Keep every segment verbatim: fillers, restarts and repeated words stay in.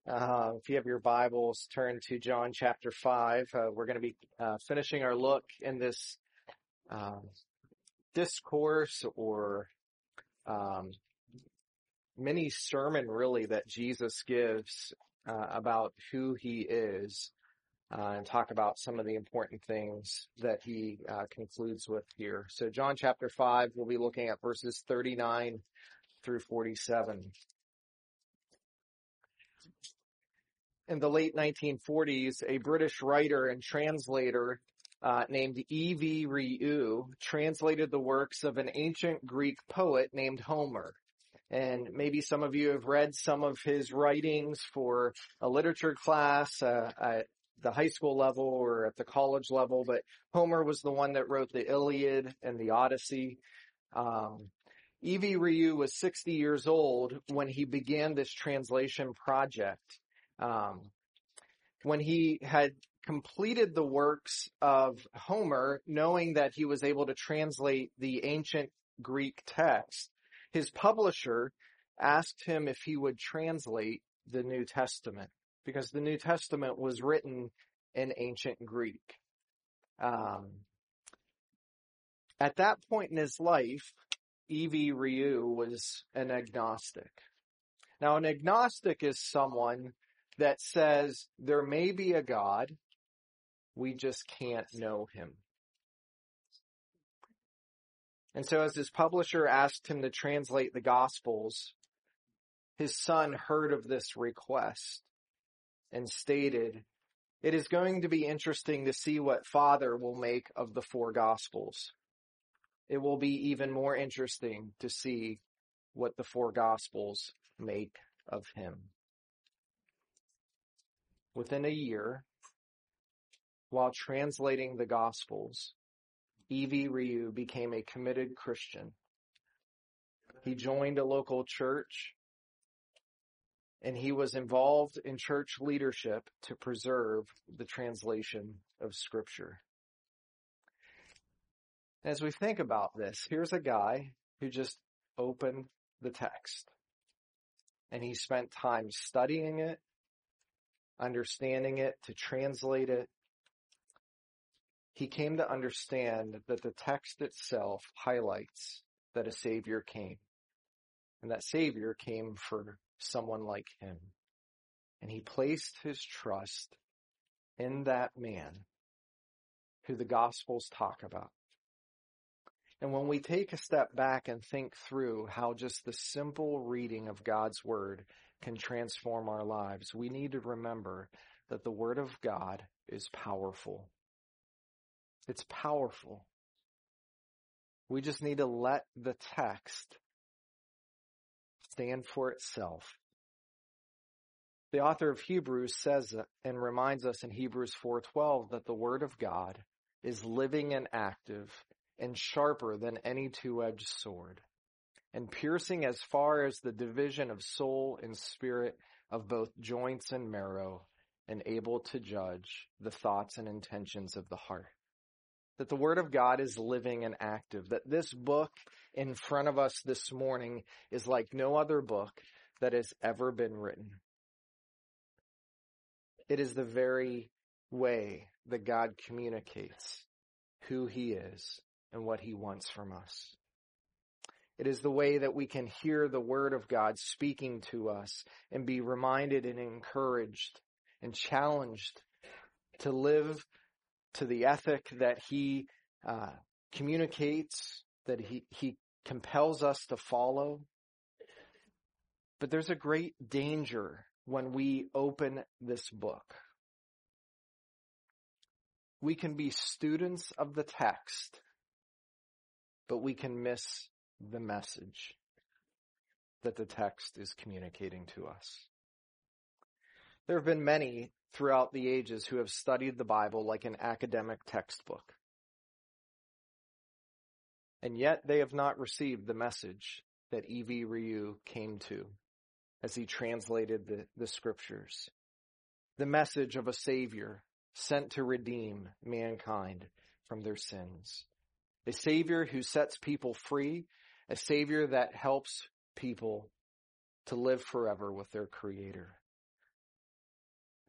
Uh, if you have your Bibles, turn to John chapter five. Uh, we're going to be uh, finishing our look in this um, discourse or um, mini sermon, really, that Jesus gives uh, about who he is, uh, and talk about some of the important things that he uh, concludes with here. So John chapter five, we'll be looking at verses thirty-nine through forty-seven. In the late nineteen forties, a British writer and translator uh, named E V Ryu translated the works of an ancient Greek poet named Homer. And maybe some of you have read some of his writings for a literature class uh, at the high school level or at the college level, but Homer was the one that wrote the Iliad and the Odyssey. Um, E V Ryu was sixty years old when he began this translation project. Um, when he had completed the works of Homer, knowing that he was able to translate the ancient Greek text, his publisher asked him if he would translate the New Testament, because the New Testament was written in ancient Greek. Um, at that point in his life, E V Ryu was an agnostic. Now, an agnostic is someone that says there may be a God, we just can't know him. And so as his publisher asked him to translate the Gospels, his son heard of this request and stated, "It is going to be interesting to see what Father will make of the four Gospels. It will be even more interesting to see what the four Gospels make of him." Within a year, while translating the Gospels, E V Ryu became a committed Christian. He joined a local church, and he was involved in church leadership to preserve the translation of Scripture. As we think about this, here's a guy who just opened the text, and he spent time studying it, understanding it, to translate it. He came to understand that the text itself highlights that a Savior came. And that Savior came for someone like him. And he placed his trust in that man who the Gospels talk about. And when we take a step back and think through how just the simple reading of God's Word can transform our lives, we need to remember that the Word of God is powerful. It's powerful. We just need to let the text stand for itself. The author of Hebrews says and reminds us in Hebrews four twelve that the Word of God is living and active and sharper than any two-edged sword, and piercing as far as the division of soul and spirit, of both joints and marrow, and able to judge the thoughts and intentions of the heart. That the Word of God is living and active. That this book in front of us this morning is like no other book that has ever been written. It is the very way that God communicates who He is and what He wants from us. It is the way that we can hear the Word of God speaking to us and be reminded and encouraged and challenged to live to the ethic that He uh, communicates, that he, he compels us to follow. But there's a great danger when we open this book. We can be students of the text, but we can miss the message that the text is communicating to us. There have been many throughout the ages who have studied the Bible like an academic textbook. And yet they have not received the message that E V Ryu came to as he translated the, the scriptures. The message of a Savior sent to redeem mankind from their sins. A Savior who sets people free. A Savior that helps people to live forever with their Creator.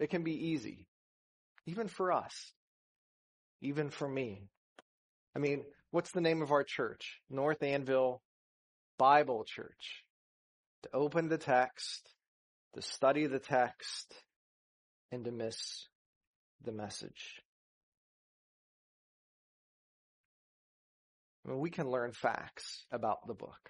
It can be easy, even for us, even for me. I mean, what's the name of our church? North Anvil Bible Church. To open the text, to study the text, and to miss the message. I mean, we can learn facts about the book.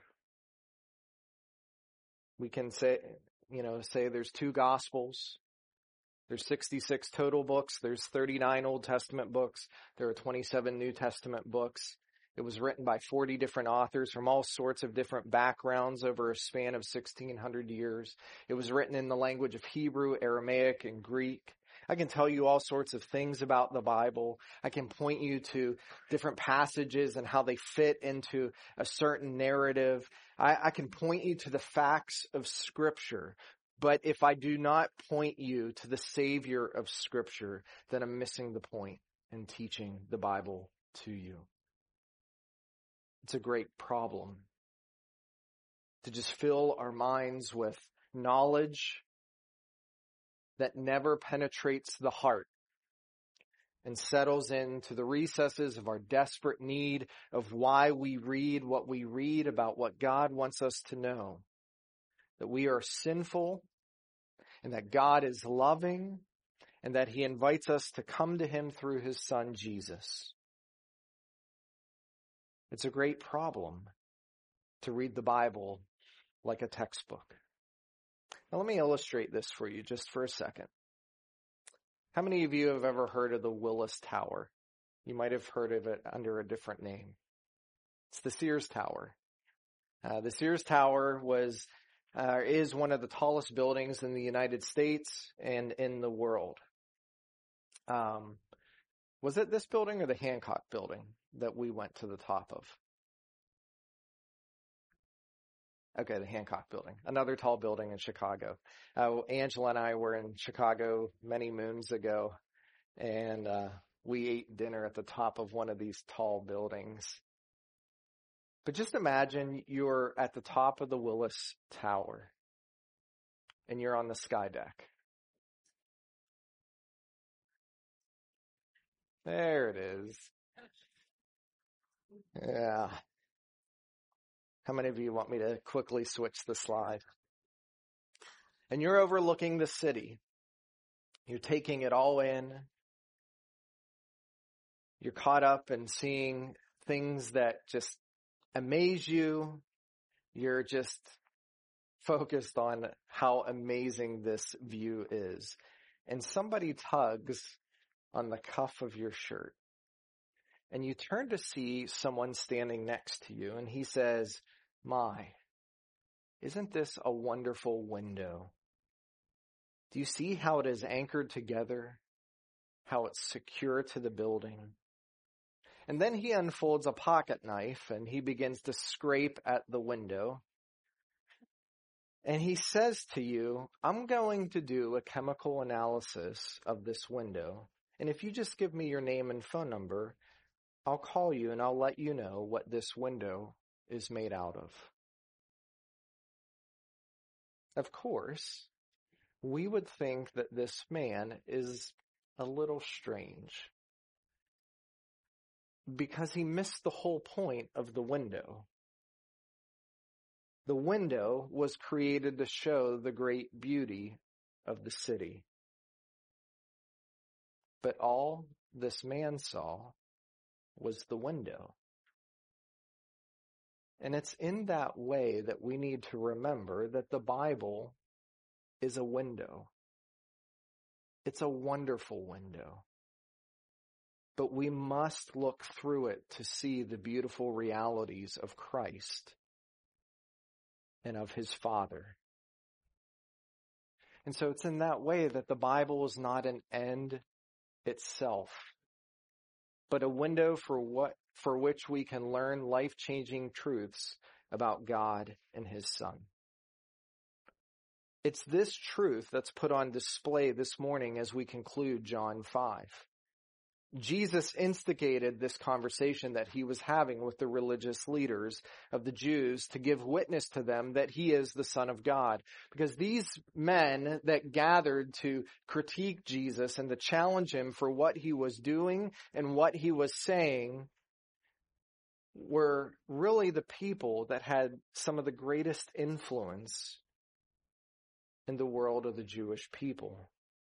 We can say, you know, say there's two Gospels. There's sixty-six total books. There's thirty-nine Old Testament books. There are twenty-seven New Testament books. It was written by forty different authors from all sorts of different backgrounds over a span of sixteen hundred years. It was written in the language of Hebrew, Aramaic, and Greek. I can tell you all sorts of things about the Bible. I can point you to different passages and how they fit into a certain narrative. I, I can point you to the facts of Scripture. But if I do not point you to the Savior of Scripture, then I'm missing the point in teaching the Bible to you. It's a great problem to just fill our minds with knowledge that never penetrates the heart and settles into the recesses of our desperate need of why we read what we read about what God wants us to know. That we are sinful and that God is loving and that He invites us to come to Him through His Son, Jesus. It's a great problem to read the Bible like a textbook. Now let me illustrate this for you just for a second. How many of you have ever heard of the Willis Tower? You might have heard of it under a different name. It's the Sears Tower. Uh, the Sears Tower was uh, is one of the tallest buildings in the United States and in the world. Um, was it this building or the Hancock building that we went to the top of? Okay, the Hancock building, another tall building in Chicago. Uh, Angela and I were in Chicago many moons ago, and uh, we ate dinner at the top of one of these tall buildings. But just imagine you're at the top of the Willis Tower, and you're on the sky deck. There it is. Yeah. How many of you want me to quickly switch the slide? And you're overlooking the city. You're taking it all in. You're caught up in seeing things that just amaze you. You're just focused on how amazing this view is. And somebody tugs on the cuff of your shirt. And you turn to see someone standing next to you, and he says, "My, isn't this a wonderful window? Do you see how it is anchored together? How it's secure to the building?" And then he unfolds a pocket knife, and he begins to scrape at the window. And he says to you, "I'm going to do a chemical analysis of this window. And if you just give me your name and phone number, I'll call you and I'll let you know what this window is made out of." Of course, we would think that this man is a little strange because he missed the whole point of the window. The window was created to show the great beauty of the city. But all this man saw was the window. And it's in that way that we need to remember that the Bible is a window. It's a wonderful window. But we must look through it to see the beautiful realities of Christ and of His Father. And so it's in that way that the Bible is not an end itself, but a window for what for which we can learn life-changing truths about God and His Son. It's this truth that's put on display this morning as we conclude John five. Jesus instigated this conversation that he was having with the religious leaders of the Jews to give witness to them that he is the Son of God. Because these men that gathered to critique Jesus and to challenge him for what he was doing and what he was saying were really the people that had some of the greatest influence in the world of the Jewish people.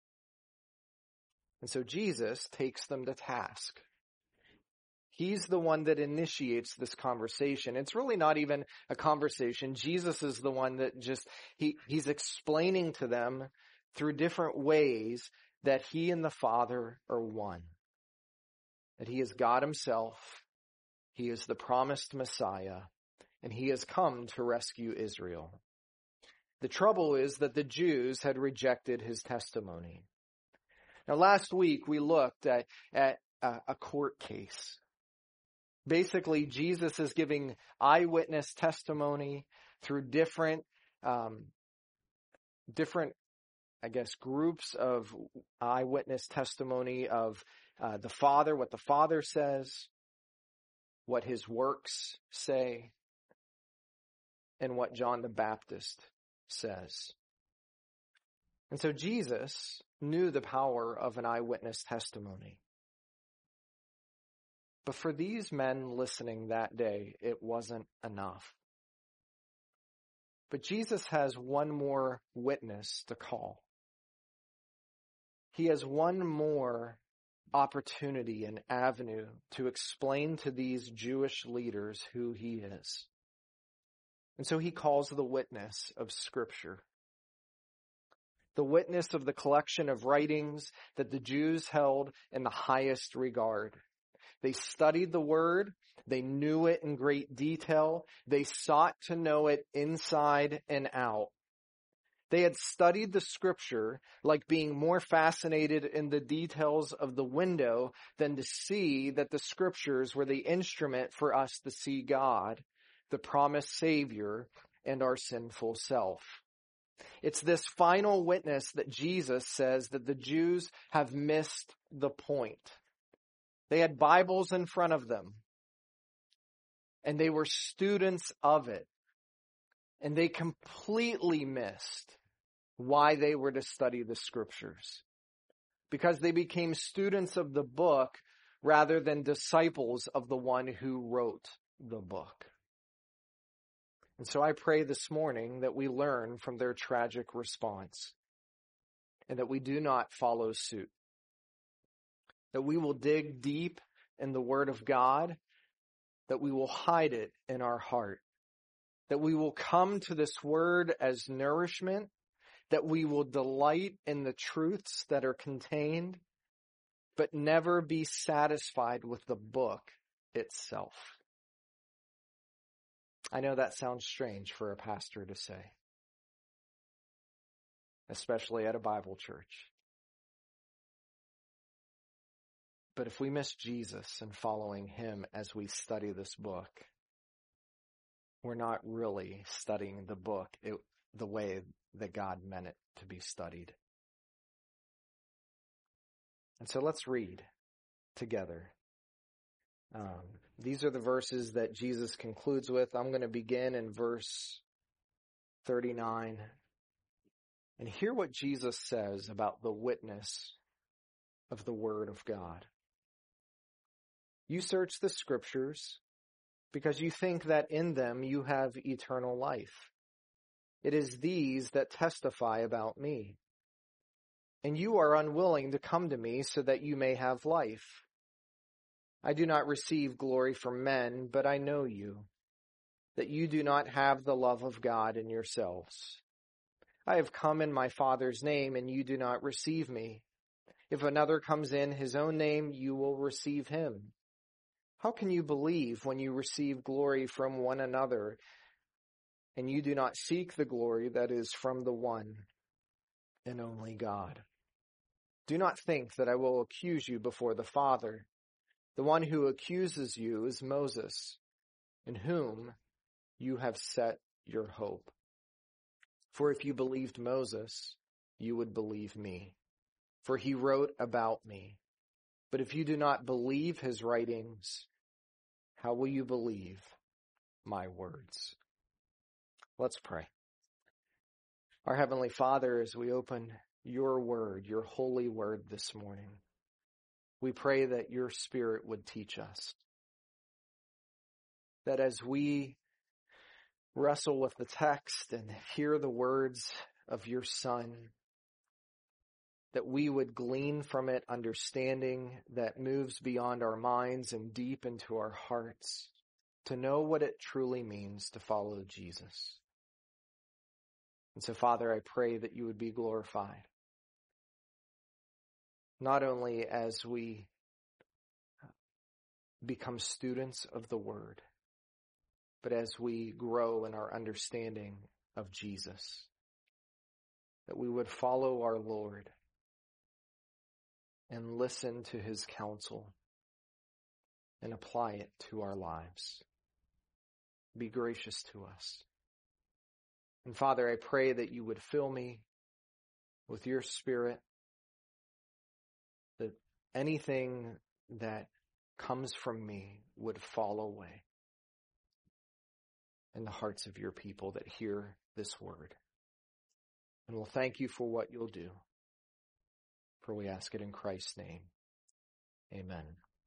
And so Jesus takes them to task. He's the one that initiates this conversation. It's really not even a conversation. Jesus is the one that just, he, he's explaining to them through different ways that he and the Father are one. That he is God himself. He is the promised Messiah. And he has come to rescue Israel. The trouble is that the Jews had rejected his testimony. Now, last week we looked at, at a, a court case. Basically, Jesus is giving eyewitness testimony through different, um, different, I guess, groups of eyewitness testimony of uh, the Father, what the Father says, what his works say, and what John the Baptist says. And so Jesus knew the power of an eyewitness testimony. But for these men listening that day, it wasn't enough. But Jesus has one more witness to call. He has one more opportunity and avenue to explain to these Jewish leaders who he is. And so he calls the witness of Scripture. The witness of the collection of writings that the Jews held in the highest regard. They studied the word. They knew it in great detail. They sought to know it inside and out. They had studied the Scripture like being more fascinated in the details of the window than to see that the Scriptures were the instrument for us to see God, the promised Savior, and our sinful self. It's this final witness that Jesus says that the Jews have missed the point. They had Bibles in front of them, and they were students of it, and they completely missed why they were to study the Scriptures, because they became students of the book rather than disciples of the one who wrote the book. And so I pray this morning that we learn from their tragic response and that we do not follow suit. That we will dig deep in the Word of God, that we will hide it in our heart, that we will come to this Word as nourishment, that we will delight in the truths that are contained, but never be satisfied with the book itself. I know that sounds strange for a pastor to say, especially at a Bible church. But if we miss Jesus and following him as we study this book, we're not really studying the book it, the way that God meant it to be studied. And so let's read together. Um, these are the verses that Jesus concludes with. I'm going to begin in verse thirty-nine and hear what Jesus says about the witness of the Word of God. You search the Scriptures because you think that in them you have eternal life. It is these that testify about me. And you are unwilling to come to me so that you may have life. I do not receive glory from men, but I know you, that you do not have the love of God in yourselves. I have come in my Father's name, and you do not receive me. If another comes in his own name, you will receive him. How can you believe when you receive glory from one another, and you do not seek the glory that is from the one and only God? Do not think that I will accuse you before the Father. The one who accuses you is Moses, in whom you have set your hope. For if you believed Moses, you would believe me, for he wrote about me. But if you do not believe his writings, how will you believe my words? Let's pray. Our Heavenly Father, as we open your word, your holy word this morning, we pray that your Spirit would teach us. That as we wrestle with the text and hear the words of your Son, that we would glean from it understanding that moves beyond our minds and deep into our hearts to know what it truly means to follow Jesus. And so, Father, I pray that you would be glorified, not only as we become students of the Word, but as we grow in our understanding of Jesus, that we would follow our Lord and listen to his counsel and apply it to our lives. Be gracious to us. And Father, I pray that you would fill me with your Spirit, that anything that comes from me would fall away in the hearts of your people that hear this word. And we'll thank you for what you'll do. For we ask it in Christ's name. Amen.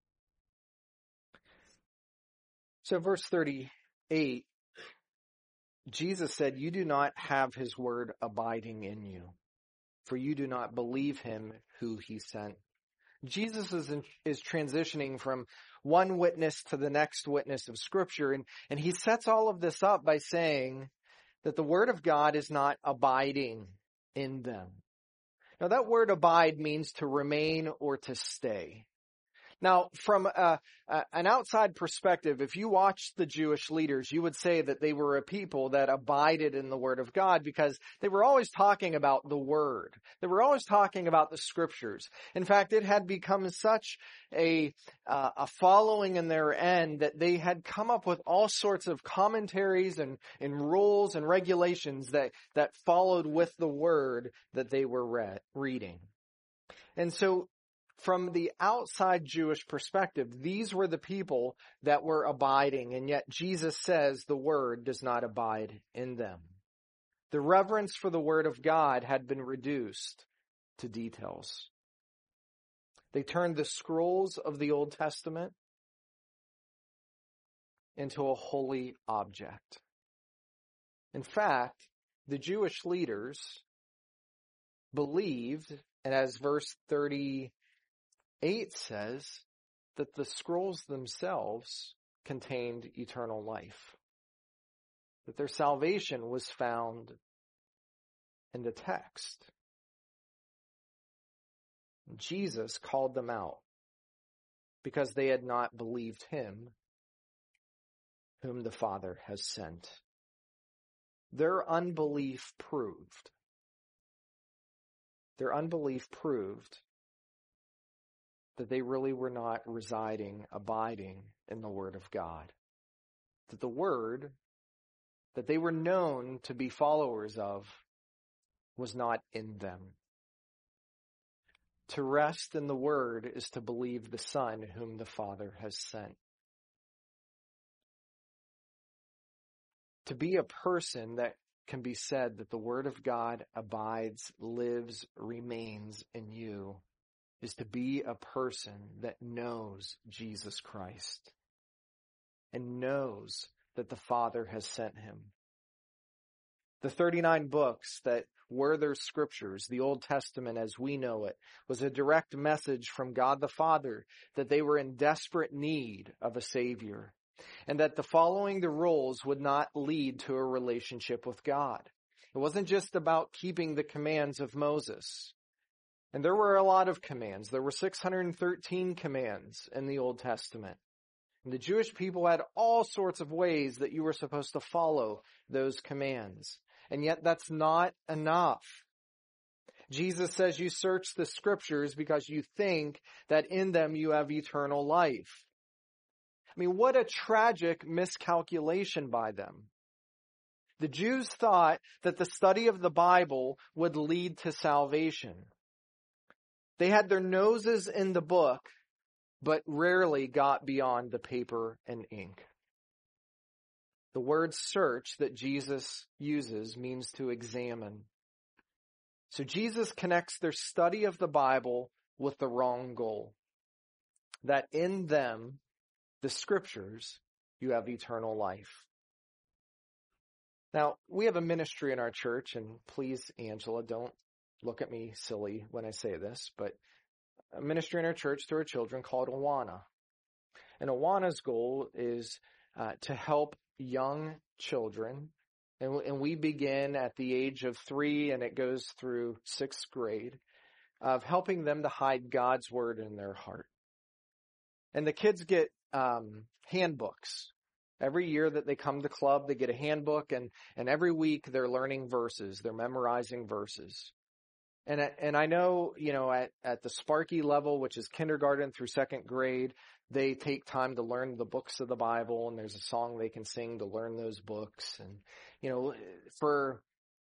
So verse thirty-eight, Jesus said, "You do not have his word abiding in you, for you do not believe him who he sent." Jesus is, in, is transitioning from one witness to the next witness of Scripture, and, and he sets all of this up by saying that the word of God is not abiding in them. Now, that word abide means to remain or to stay. Now, from a, a, an outside perspective, if you watched the Jewish leaders, you would say that they were a people that abided in the Word of God because they were always talking about the Word. They were always talking about the Scriptures. In fact, it had become such a, uh, a following in their end that they had come up with all sorts of commentaries and, and rules and regulations that, that followed with the Word that they were read, reading. And so, from the outside Jewish perspective, these were the people that were abiding, and yet Jesus says the word does not abide in them. The reverence for the word of God had been reduced to details. They turned the scrolls of the Old Testament into a holy object. In fact, the Jewish leaders believed, and as verse thirty Eight says that the scrolls themselves contained eternal life, that their salvation was found in the text. Jesus called them out because they had not believed him whom the Father has sent. Their unbelief proved, their unbelief proved that they really were not residing, abiding in the Word of God. That the Word that they were known to be followers of was not in them. To rest in the Word is to believe the Son whom the Father has sent. To be a person that can be said that the Word of God abides, lives, remains in you is to be a person that knows Jesus Christ and knows that the Father has sent him. The thirty-nine books that were their scriptures, the Old Testament as we know it, was a direct message from God the Father that they were in desperate need of a Savior, and that the following the rules would not lead to a relationship with God. It wasn't just about keeping the commands of Moses. And there were a lot of commands. There were six hundred thirteen commands in the Old Testament. And the Jewish people had all sorts of ways that you were supposed to follow those commands. And yet that's not enough. Jesus says you search the scriptures because you think that in them you have eternal life. I mean, what a tragic miscalculation by them. The Jews thought that the study of the Bible would lead to salvation. They had their noses in the book, but rarely got beyond the paper and ink. The word search that Jesus uses means to examine. So Jesus connects their study of the Bible with the wrong goal. That in them, the scriptures, you have eternal life. Now, we have a ministry in our church, and please, Angela, don't look at me silly when I say this, but a ministry in our church to our children called Awana. And Awana's goal is uh, to help young children, and, and we begin at the age of three and it goes through sixth grade, of helping them to hide God's word in their heart. And the kids get um, handbooks. Every year that they come to club, they get a handbook, and, and every week they're learning verses. They're memorizing verses. And, and I know, you know, at, at the Sparky level, which is kindergarten through second grade, they take time to learn the books of the Bible, and there's a song they can sing to learn those books. And, you know, for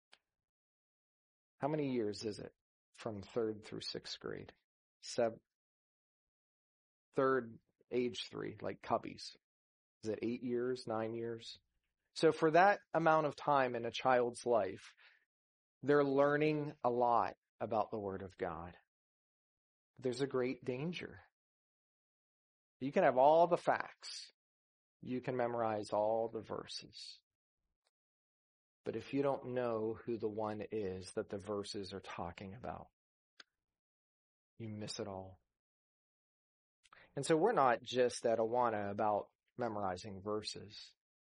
how many years is it from third through sixth grade? Seven, third, age three, like cubbies. Is it eight years, nine years? So for that amount of time in a child's life, they're learning a lot about the Word of God. There's a great danger. You can have all the facts. You can memorize all the verses. But if you don't know who the one is that the verses are talking about, you miss it all. And so we're not just at Awana about memorizing verses.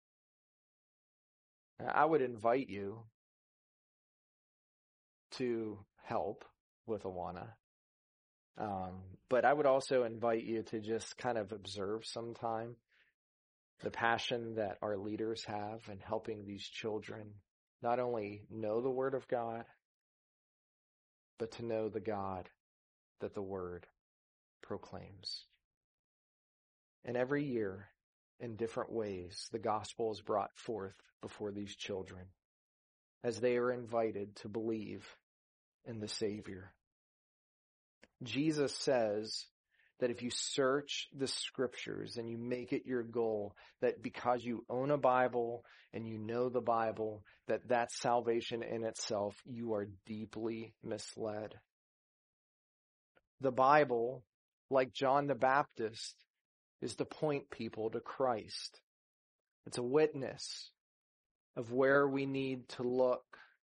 I would invite you to help with Awana. Um, but I would also invite you to just kind of observe sometime the passion that our leaders have in helping these children not only know the Word of God, but to know the God that the Word proclaims. And every year, in different ways, the gospel is brought forth before these children as they are invited to believe in the Savior. Jesus says that if you search the scriptures and you make it your goal, that because you own a Bible and you know the Bible, that that's salvation in itself, you are deeply misled. The Bible, like John the Baptist, is to point people to Christ. It's a witness of where we need to look.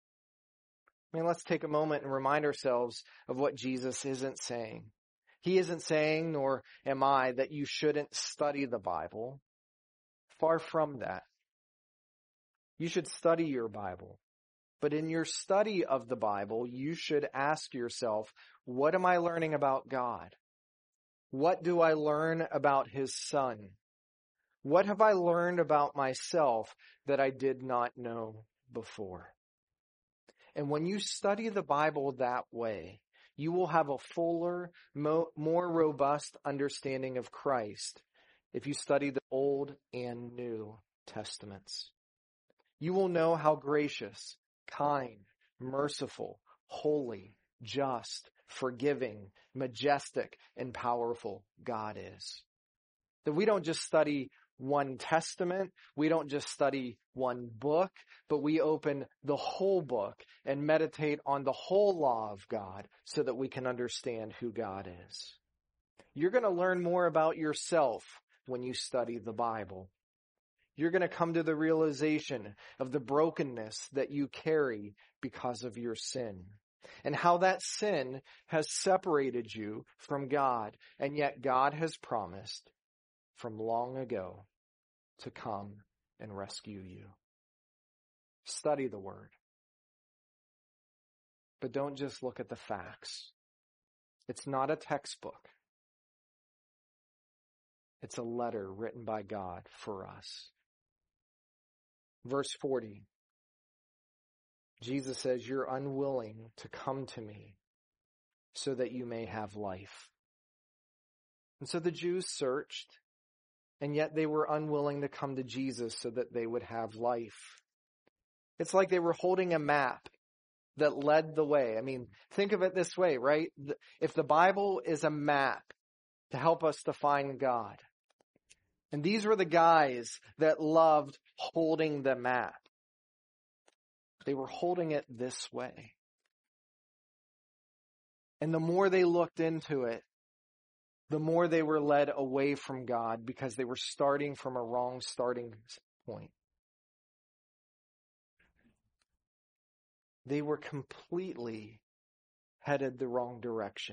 I mean, let's take a moment and remind ourselves of what Jesus isn't saying. He isn't saying, nor am I, that you shouldn't study the Bible. Far from that. You should study your Bible. But in your study of the Bible, you should ask yourself, what am I learning about God? What do I learn about His Son? What have I learned about myself that I did not know before? And when you study the Bible that way, you will have a fuller, mo- more robust understanding of Christ if you study the Old and New Testaments. You will know how gracious, kind, merciful, holy, just, forgiving, majestic, and powerful God is. That we don't just study one testament, we don't just study one book, but we open the whole book and meditate on the whole law of God so that we can understand who God is. You're going to learn more about yourself when you study the Bible. You're going to come to the realization of the brokenness that you carry because of your sin, and how that sin has separated you from God, and yet God has promised from long ago to come and rescue you. Study the Word. But don't just look at the facts. It's not a textbook. It's a letter written by God for us. Verse forty. Jesus says, you're unwilling to come to me so that you may have life. And so the Jews searched, and yet they were unwilling to come to Jesus so that they would have life. It's like they were holding a map that led the way. I mean, think of it this way, right? If the Bible is a map to help us to find God. And these were the guys that loved holding the map. They were holding it this way. And the more they looked into it, the more they were led away from God because they were starting from a wrong starting point. They were completely headed the wrong direction.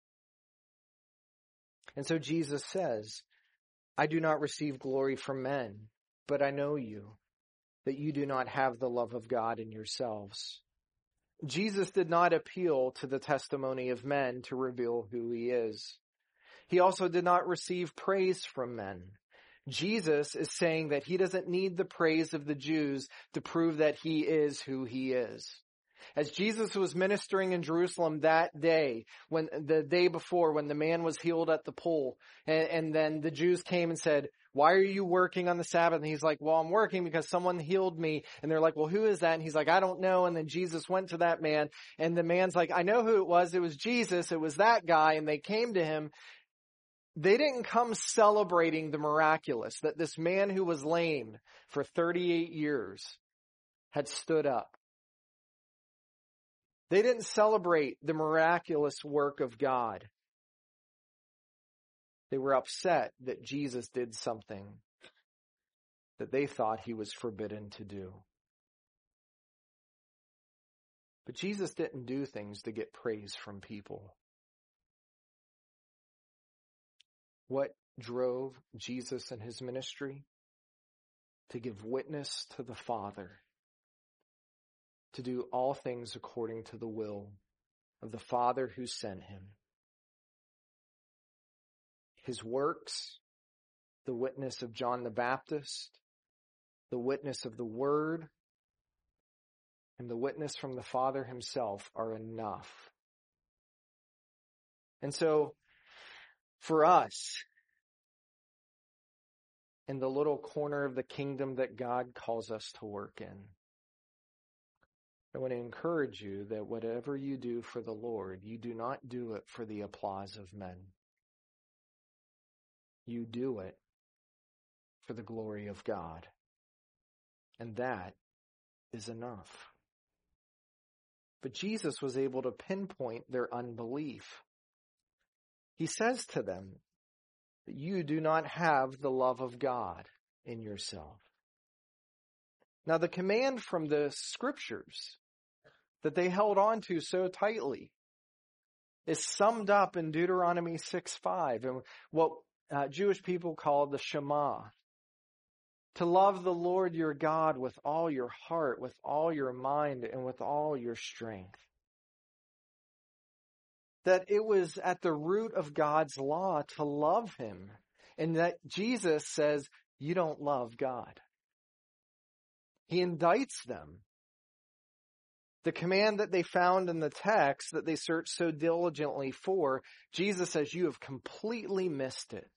And so Jesus says, I do not receive glory from men, but I know you, that you do not have the love of God in yourselves. Jesus did not appeal to the testimony of men to reveal who he is. He also did not receive praise from men. Jesus is saying that he doesn't need the praise of the Jews to prove that he is who he is. As Jesus was ministering in Jerusalem that day, when the day before, when the man was healed at the pool, and, and then the Jews came and said, why are you working on the Sabbath? And he's like, well, I'm working because someone healed me. And they're like, well, who is that? And he's like, I don't know. And then Jesus went to that man, and the man's like, I know who it was. It was Jesus. It was that guy. And they came to him. They didn't come celebrating the miraculous, that this man who was lame for thirty-eight years had stood up. They didn't celebrate the miraculous work of God. They were upset that Jesus did something that they thought he was forbidden to do. But Jesus didn't do things to get praise from people. What drove Jesus in his ministry? To give witness to the Father. To do all things according to the will of the Father who sent him. His works, the witness of John the Baptist, the witness of the Word, and the witness from the Father himself are enough. And so, for us, in the little corner of the kingdom that God calls us to work in, I want to encourage you that whatever you do for the Lord, you do not do it for the applause of men. You do it for the glory of God. And that is enough. But Jesus was able to pinpoint their unbelief. He says to them that you do not have the love of God in yourself. Now, the command from the scriptures that they held on to so tightly is summed up in Deuteronomy six five, and what uh, Jewish people call the Shema. To love the Lord your God with all your heart, with all your mind, and with all your strength. That it was at the root of God's law to love him. And that Jesus says, you don't love God. He indicts them. The command that they found in the text that they searched so diligently for, Jesus says, you have completely missed it.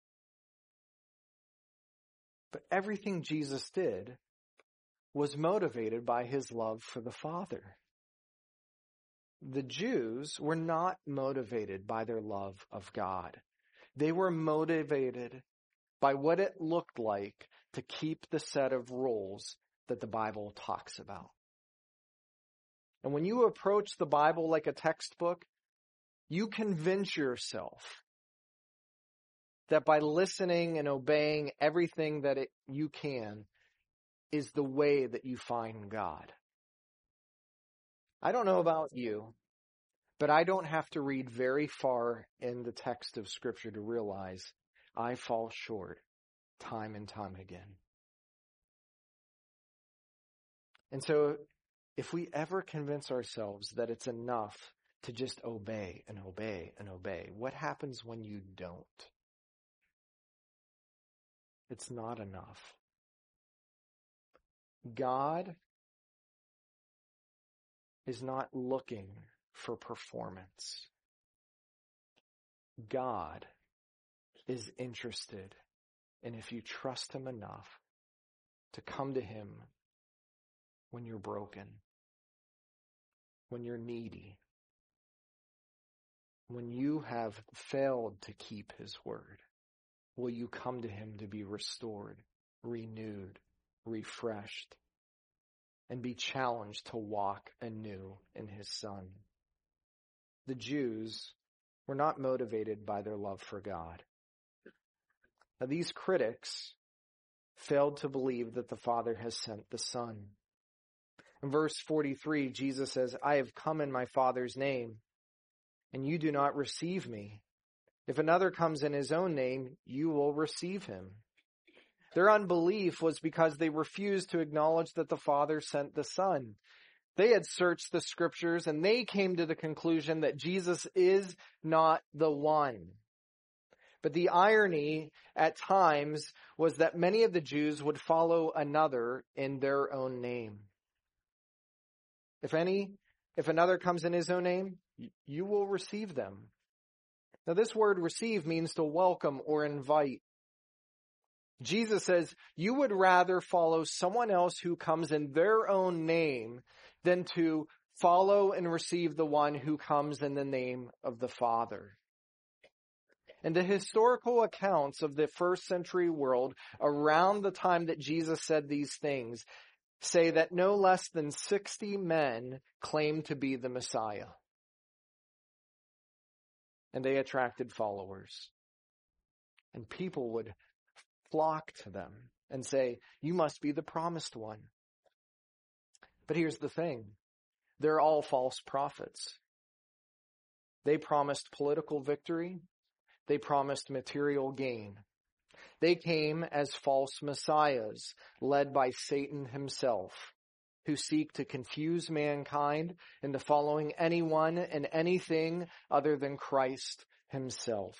But everything Jesus did was motivated by his love for the Father. The Jews were not motivated by their love of God. They were motivated by what it looked like to keep the set of rules that the Bible talks about. And when you approach the Bible like a textbook, you convince yourself that by listening and obeying everything that it, you can is the way that you find God. I don't know about you, but I don't have to read very far in the text of Scripture to realize I fall short time and time again. And so if we ever convince ourselves that it's enough to just obey and obey and obey, what happens when you don't? It's not enough. God is not looking for performance. God is interested in if you trust him enough to come to him when you're broken, when you're needy, When you have failed to keep his word, will you come to him to be restored, renewed, refreshed, and be challenged to walk anew in his Son? The Jews were not motivated by their love for God. Now, these critics failed to believe that the Father has sent the Son. In verse forty-three, Jesus says, I have come in my Father's name, and you do not receive me. If another comes in his own name, you will receive him. Their unbelief was because they refused to acknowledge that the Father sent the Son. They had searched the scriptures and they came to the conclusion that Jesus is not the one. But the irony at times was that many of the Jews would follow another in their own name. If any, if another comes in his own name, you will receive them. Now this word receive means to welcome or invite. Jesus says, you would rather follow someone else who comes in their own name than to follow and receive the one who comes in the name of the Father. And the historical accounts of the first century world around the time that Jesus said these things say that no less than sixty men claimed to be the Messiah. And they attracted followers. And people would flock to them and say, you must be the promised one. But here's the thing. They're all false prophets. They promised political victory. They promised material gain. They came as false messiahs led by Satan himself, who seek to confuse mankind into following anyone and anything other than Christ himself.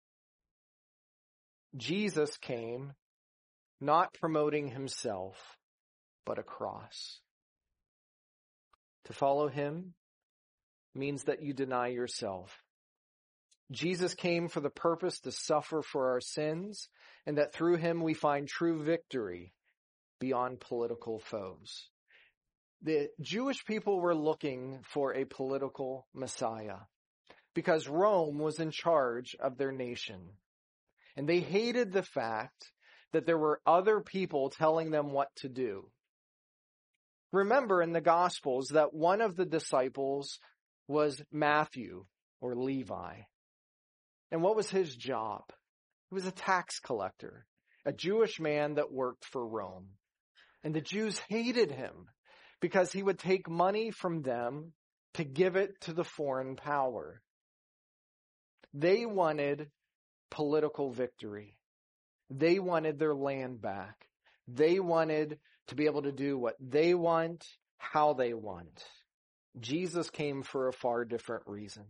Jesus came not promoting himself, but a cross. To follow him means that you deny yourself. Jesus came for the purpose to suffer for our sins, and that through him we find true victory beyond political foes. The Jewish people were looking for a political Messiah because Rome was in charge of their nation. And they hated the fact that there were other people telling them what to do. Remember in the Gospels that one of the disciples was Matthew or Levi. And what was his job? He was a tax collector, a Jewish man that worked for Rome. And the Jews hated him because he would take money from them to give it to the foreign power. They wanted political victory. They wanted their land back. They wanted to be able to do what they want, how they want. Jesus came for a far different reason.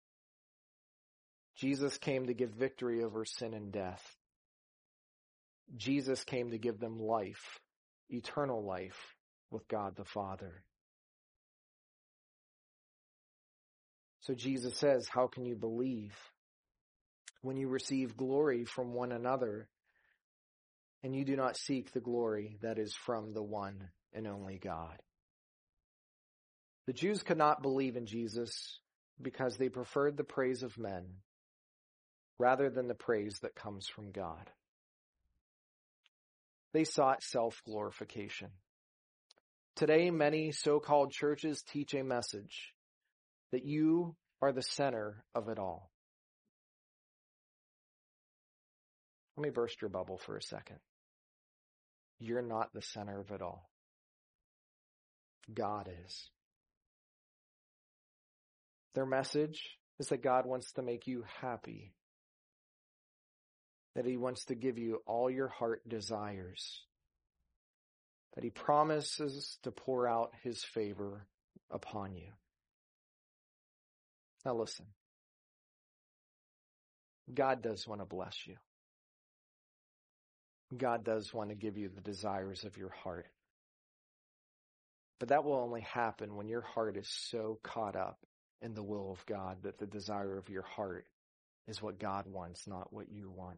Jesus came to give victory over sin and death. Jesus came to give them life, eternal life with God the Father. So Jesus says, how can you believe when you receive glory from one another and you do not seek the glory that is from the one and only God? The Jews could not believe in Jesus because they preferred the praise of men rather than the praise that comes from God. They sought self-glorification. Today, many so-called churches teach a message that you are the center of it all. Let me burst your bubble for a second. You're not the center of it all. God is. Their message is that God wants to make you happy. That he wants to give you all your heart desires. That he promises to pour out his favor upon you. Now listen. God does want to bless you. God does want to give you the desires of your heart. But that will only happen when your heart is so caught up in the will of God that the desire of your heart is what God wants, not what you want.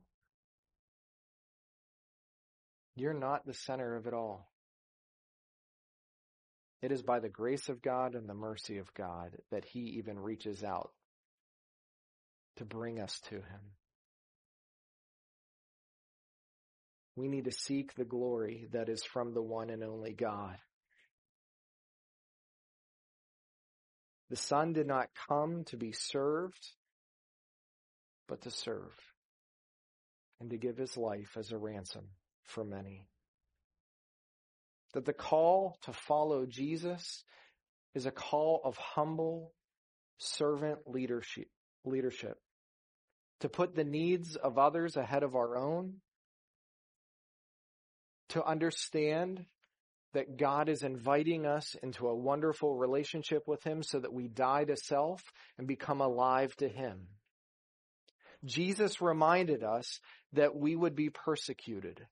You're not the center of it all. It is by the grace of God and the mercy of God that he even reaches out to bring us to him. We need to seek the glory that is from the one and only God. The Son did not come to be served, but to serve, and to give his life as a ransom for many. That the call to follow Jesus is a call of humble servant leadership, leadership, to put the needs of others ahead of our own, to understand that God is inviting us into a wonderful relationship with him so that we die to self and become alive to him. Jesus reminded us that we would be persecuted,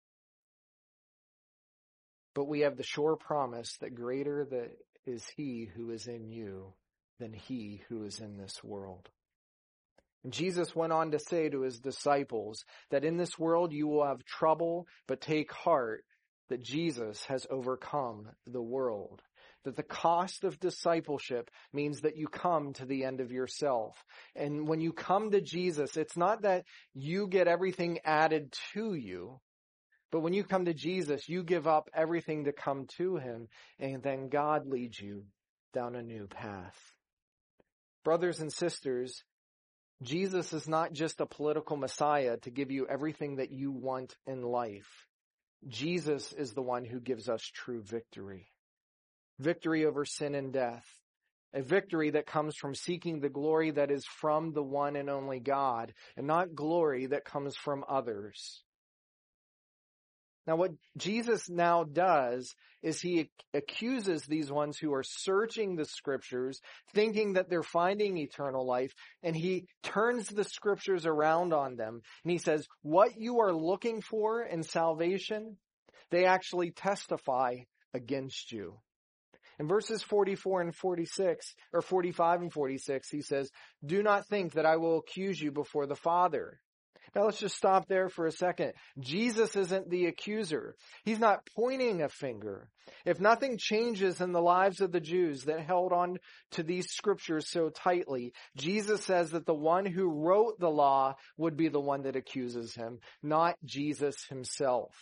but we have the sure promise that greater that is he who is in you than he who is in this world. And Jesus went on to say to his disciples that in this world you will have trouble, but take heart that Jesus has overcome the world. That the cost of discipleship means that you come to the end of yourself. And when you come to Jesus, it's not that you get everything added to you, but when you come to Jesus, you give up everything to come to him, and then God leads you down a new path. Brothers and sisters, Jesus is not just a political Messiah to give you everything that you want in life. Jesus is the one who gives us true victory. Victory over sin and death. A victory that comes from seeking the glory that is from the one and only God, and not glory that comes from others. Now, what Jesus now does is he accuses these ones who are searching the scriptures, thinking that they're finding eternal life, and he turns the scriptures around on them. And he says, what you are looking for in salvation, they actually testify against you. In verses forty-four and forty-six, or forty-five and forty-six, he says, do not think that I will accuse you before the Father. Now let's just stop there for a second. Jesus isn't the accuser. He's not pointing a finger. If nothing changes in the lives of the Jews that held on to these scriptures so tightly, Jesus says that the one who wrote the law would be the one that accuses him, not Jesus himself.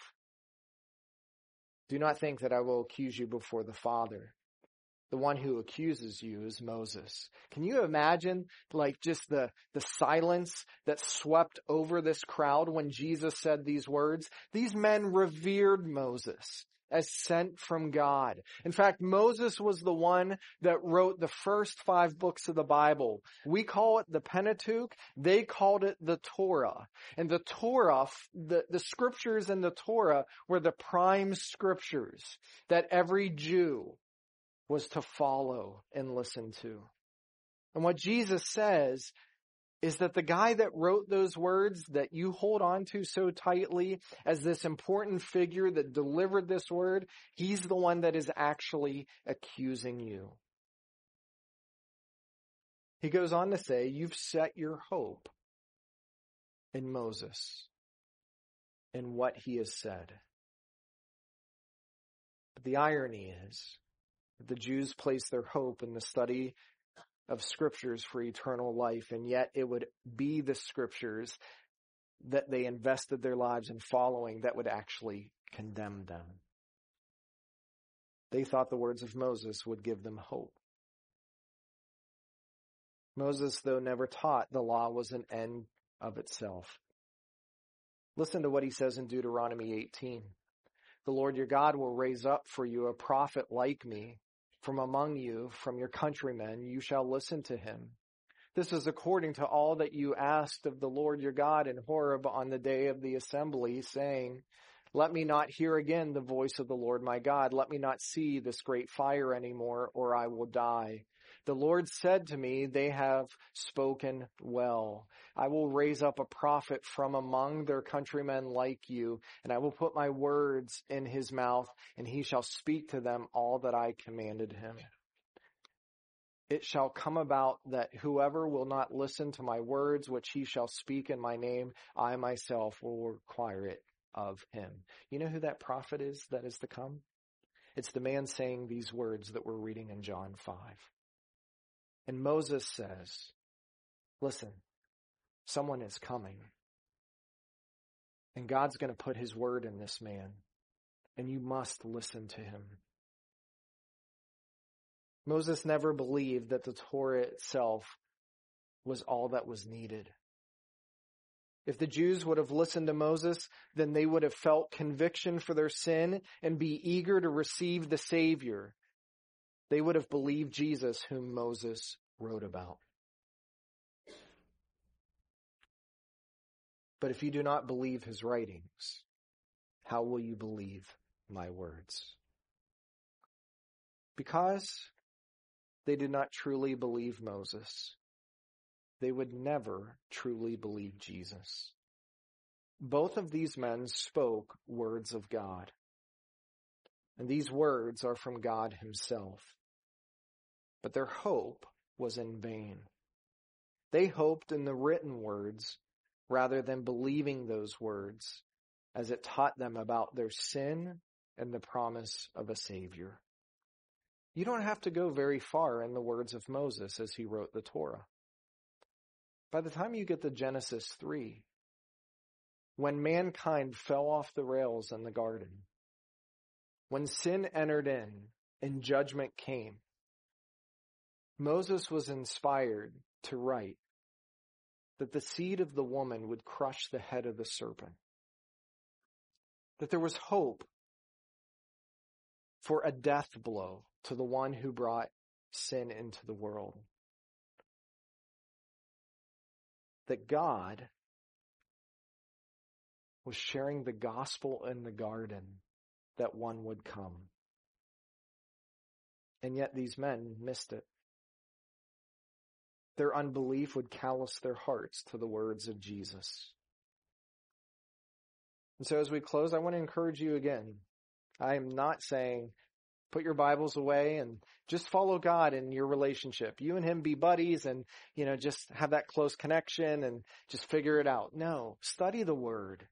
Do not think that I will accuse you before the Father. The one who accuses you is Moses. Can you imagine like just the, the silence that swept over this crowd when Jesus said these words? These men revered Moses as sent from God. In fact, Moses was the one that wrote the first five books of the Bible. We call it the Pentateuch. They called it the Torah. And the Torah, the, the scriptures in the Torah were the prime scriptures that every Jew was to follow and listen to. And what Jesus says is that the guy that wrote those words that you hold on to so tightly as this important figure that delivered this word, he's the one that is actually accusing you. He goes on to say, you've set your hope in Moses and what he has said. But the irony is, the Jews placed their hope in the study of scriptures for eternal life, and yet it would be the scriptures that they invested their lives in following that would actually condemn them. They thought the words of Moses would give them hope. Moses, though, never taught the law was an end of itself. Listen to what he says in Deuteronomy eighteen. The Lord your God will raise up for you a prophet like me. From among you, from your countrymen, you shall listen to him. This is according to all that you asked of the Lord your God in Horeb on the day of the assembly, saying, let me not hear again the voice of the Lord my God. Let me not see this great fire anymore, or I will die. The Lord said to me, they have spoken well. I will raise up a prophet from among their countrymen like you, and I will put my words in his mouth, and he shall speak to them all that I commanded him. It shall come about that whoever will not listen to my words, which he shall speak in my name, I myself will require it of him. You know who that prophet is that is to come? It's the man saying these words that we're reading in John five. And Moses says, listen, Someone is coming. And God's going to put his word in this man. And you must listen to him. Moses never believed that the Torah itself was all that was needed. If the Jews would have listened to Moses, then they would have felt conviction for their sin and be eager to receive the Savior. They would have believed Jesus, whom Moses wrote about. But if you do not believe his writings, how will you believe my words? Because they did not truly believe Moses, they would never truly believe Jesus. Both of these men spoke words of God. And these words are from God himself. But their hope was in vain. They hoped in the written words rather than believing those words as it taught them about their sin and the promise of a Savior. You don't have to go very far in the words of Moses as he wrote the Torah. By the time you get to Genesis three, when mankind fell off the rails in the garden, when sin entered in and judgment came, Moses was inspired to write that the seed of the woman would crush the head of the serpent, that there was hope for a death blow to the one who brought sin into the world. That God was sharing the gospel in the garden that one would come. And yet these men missed it. Their unbelief would callous their hearts to the words of Jesus. And so as we close, I want to encourage you again. I am not saying put your Bibles away and just follow God in your relationship. You and him be buddies and, you know, just have that close connection and just figure it out. No, study the word.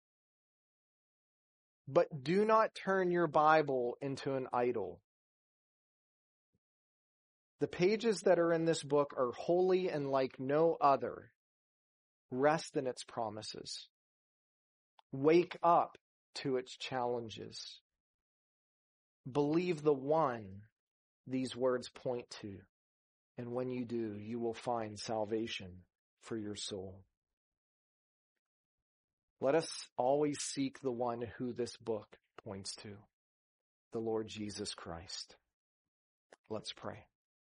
But do not turn your Bible into an idol. The pages that are in this book are holy and like no other. Rest in its promises. Wake up to its challenges. Believe the one these words point to. And when you do, you will find salvation for your soul. Let us always seek the one who this book points to, the Lord Jesus Christ. Let's pray.